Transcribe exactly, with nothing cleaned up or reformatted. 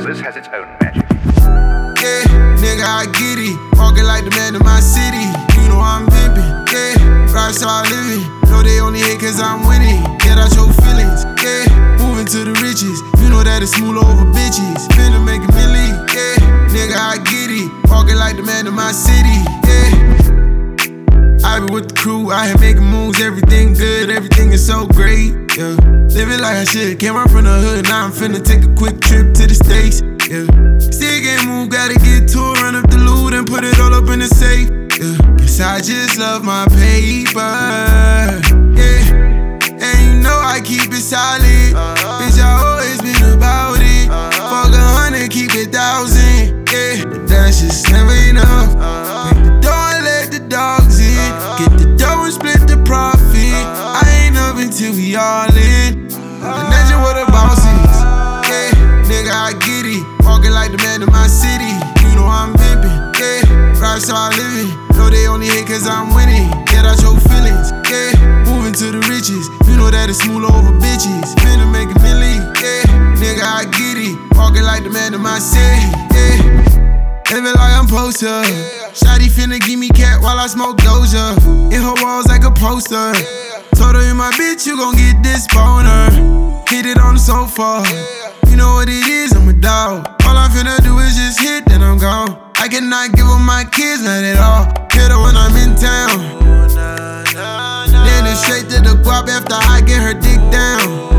This has its own magic. Yeah, nigga, I get it. Walking like the man in my city. You know I'm pimping. Yeah, rockstar living. Know they only hate cause I'm winning. Get out your feelings. Yeah, moving to the riches. You know that it's smooth over bitches. Finna make a milli. Yeah, nigga, I get it. Walking like the man in my city. Yeah. I be with the crew, I here making moves, everything good, everything is so great, yeah. Living like I should, came up from the hood, now I'm finna take a quick trip to the States, yeah. Still can't move, gotta get to it, run up the loot and put it all up in the safe, yeah. Guess I just love my paper, yeah. And you know I keep it solid, bitch, I always been about it. Fuck a hundred, keep it thousand, yeah. But that's just never enough. Break the door and let the dogs in. Get the dough and split the profit. I ain't up until we all in. And that's just what the boss is. Yeah, nigga, I get it. Walking like the man in my city. You know I'm pimping. Yeah, rockstar living. Know they only hate cause I'm winning. Get out your feelings. Yeah, moving to the riches. You know that it's smooth over bitches. Finna make a milli. Yeah, nigga, I get it. Walking like the man in my city. Yeah. Living like I'm supposed to. Shawty finna give me cat while I smoke Doja. In her walls like a poster. Told her you my bitch, you gon' get this boner. Hit it on the sofa. You know what it is, I'm a dog. All I'm finna do is just hit, then I'm gone. I cannot give up my kids, not at all. Hit her when I'm in town. Then it's straight to the guap after I get her dick down.